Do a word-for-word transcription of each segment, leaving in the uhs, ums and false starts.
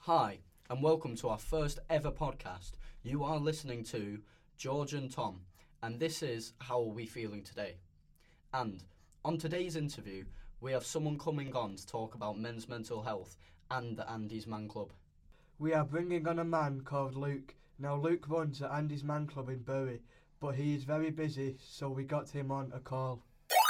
Hi, and welcome to our first ever podcast. You are listening to George and Tom, and this is How Are We Feeling Today? And on today's interview, we have someone coming on to talk about men's mental health and the Andy's Man Club. We are bringing on a man called Luke. Now, Luke runs at Andy's Man Club in Bury, but he is very busy, so we got him on a call.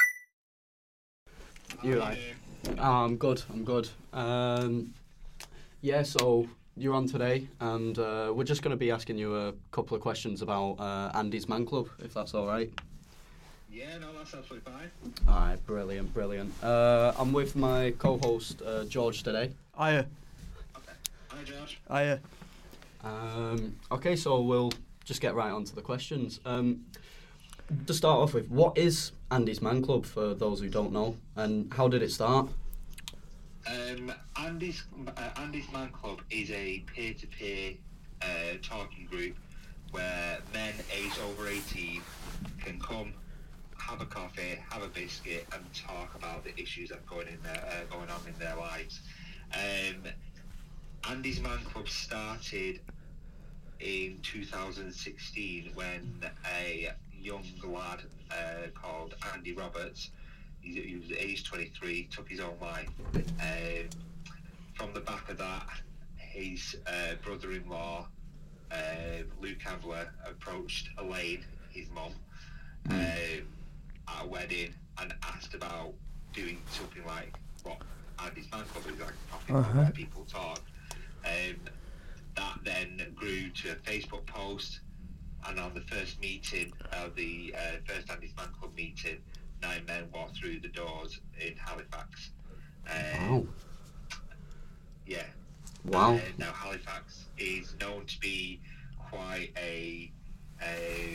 You right? Oh, I'm good, I'm good. Um, yeah, so you're on today, and uh, we're just going to be asking you a couple of questions about uh, Andy's Man Club, if that's all right. Yeah, no, that's absolutely fine. All right, brilliant, brilliant. Uh, I'm with my co-host, uh, George, today. Hiya. Okay. Hi, George. Hiya. Um, okay, so we'll just get right on to the questions. Um, to start off with, what is Andy's Man Club, for those who don't know, and how did it start? Um, Andy's uh, Andy's Man Club is a peer-to-peer uh, talking group where men aged over eighteen can come, have a coffee, have a biscuit, and talk about the issues that are going in their, uh, going on in their lives. Um, Andy's Man Club started in two thousand sixteen when a young lad uh, called Andy Roberts, he, he was age twenty-three, took his own life. Um, from the back of that, his uh, brother-in-law, uh, Luke Cavler, approached Elaine, his mum, um, at a wedding and asked about doing something like what Andy's Man Club is, like a coffee Uh-huh. where people talk. Um, that then grew to a Facebook post, and on the first meeting, uh, the uh, first Andy's Man Club meeting, nine men walked through the doors in Halifax. Um, Wow. Yeah. Wow. Uh, now Halifax is known to be quite a, a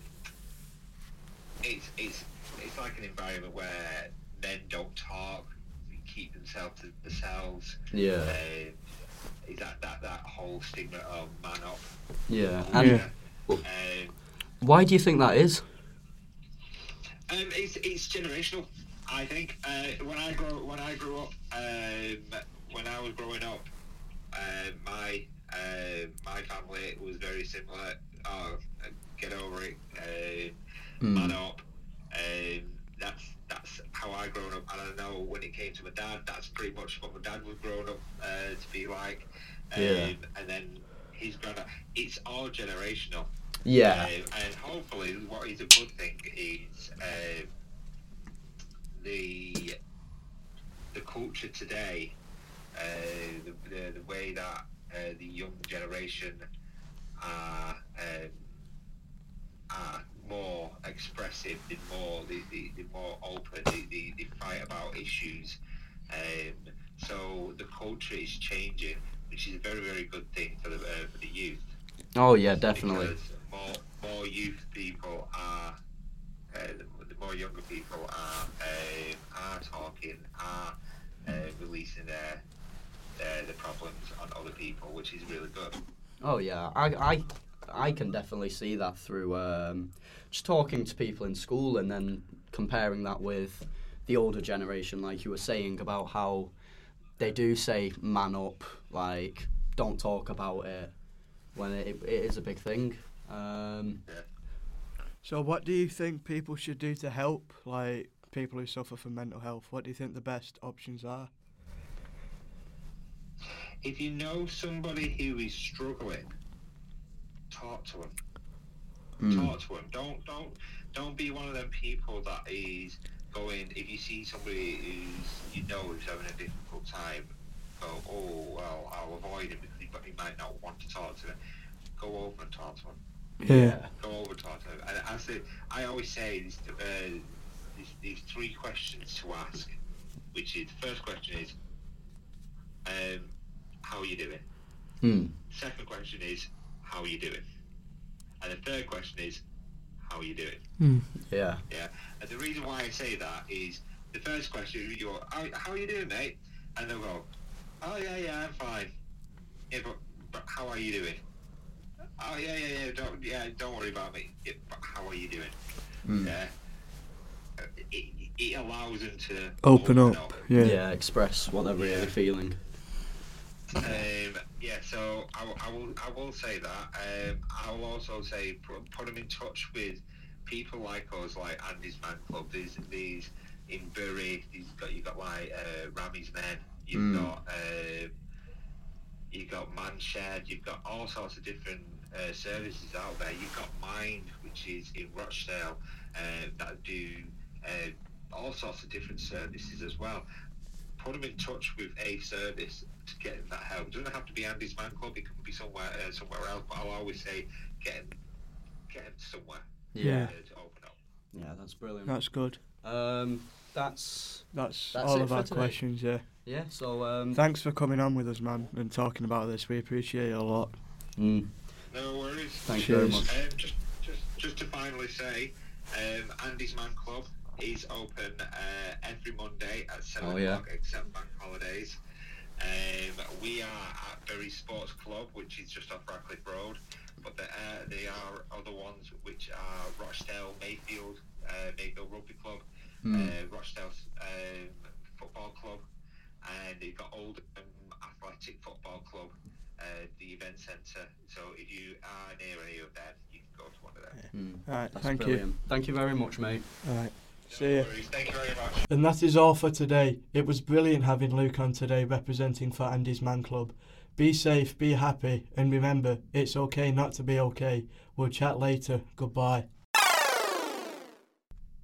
it's it's it's like an environment where men don't talk, they keep themselves to themselves. Yeah. Uh, is that, that that whole stigma of man up? Yeah. And Yeah. Um, why do you think that is? Um, it's it's generational, I think. Uh, when I grow when I grew up, um, when I was growing up, uh, my uh, my family was very similar. Oh, get over it, uh, Mm. man up. Um, that's that's how I grown up. And I know when it came to my dad, that's pretty much what my dad was growing up uh, to be like. Um, Yeah. And then his granddad. It's all generational. Yeah. Uh, and hopefully, what is a good thing is uh, the the culture today, uh, the, the the way that uh, the young generation are um, are more expressive, they're more they, they, they're more open, they, they, they fight about issues. Um, so the culture is changing, which is a very very good thing for the uh, for the youth. Oh, yeah, definitely. Because more more youth people are, uh, the, the more younger people are uh, are talking, are uh, releasing their, their the problems on other people, which is really good. Oh, yeah. I, I, I can definitely see that through um, just talking to people in school and then comparing that with the older generation, like you were saying, about how they do say man up, like don't talk about it, when it, it is a big thing. Um, Yeah. So what do you think people should do to help, like, people who suffer from mental health? What do you think the best options are? If you know somebody who is struggling, talk to them. mm, Talk to them. Don't don't don't be one of them people that is going. If you see somebody who's you know who's having a difficult time, go, oh well, I'll avoid him because he, he might not want to talk to them. Go over and talk to him. yeah. Go over and talk to him. And as the, I always say, these, uh, these these three questions to ask, which is the first question is, um, how are you doing? Mm, Second question is, how are you doing? And the third question is, how are you doing? Mm. yeah. Yeah. And the reason why I say that is the first question, you go, how, how are you doing, mate? And they'll go, oh yeah, yeah, I'm fine. Yeah, but, but how are you doing? Oh yeah, yeah, yeah. Don't yeah, don't worry about me. Yeah, but how are you doing? Mm. Yeah. Uh, It, it allows them to Open up. Yeah. Yeah, express what they're really Yeah. feeling. Um, Yeah, so I, will- I will I will say that. Um, I will also say put, put them in touch with people like us, like Andy's Man Club. There's these in Bury. You've got you got like uh, Ramy's Men. You've Mm. got uh, you've got Manshed. You've got all sorts of different uh, services out there. You've got Mind, which is in Rochdale, uh, that do uh, all sorts of different services as well. Put them in touch with a service to get that help. It doesn't have to be Andy's Man Club. It can be somewhere uh, somewhere else. But I'll always say get him, get him somewhere Yeah. uh, to open up. Yeah, that's brilliant. That's good. Um, that's That's, That's all it of for our today. questions, yeah. yeah. So um, Thanks for coming on with us, man, and talking about this. We appreciate it a lot. mm, No worries. thank you very Cheers. much. Um, just, just, just to finally say, um, Andy's Man Club is open uh, every Monday at seven Oh, yeah. o'clock, except bank holidays. Um, we are at Bury Sports Club, which is just off Radcliffe Road, but there, uh, there are other ones which are Rochdale, Mayfield, uh, Mayfield Rugby Club, Mm. uh, Rochdale um, Football Club, and you've got Oldham Athletic Football Club, uh, the event centre. So if you are near any of them, you can go to one of them. Mm. All right, That's thank brilliant. Thank you very much, mate. you. All right, No see ya. worries. Thank you very much. And that is all for today. It was brilliant having Luke on today representing for Andy's Man Club. Be safe, be happy, and remember, it's okay not to be okay. We'll chat later. Goodbye.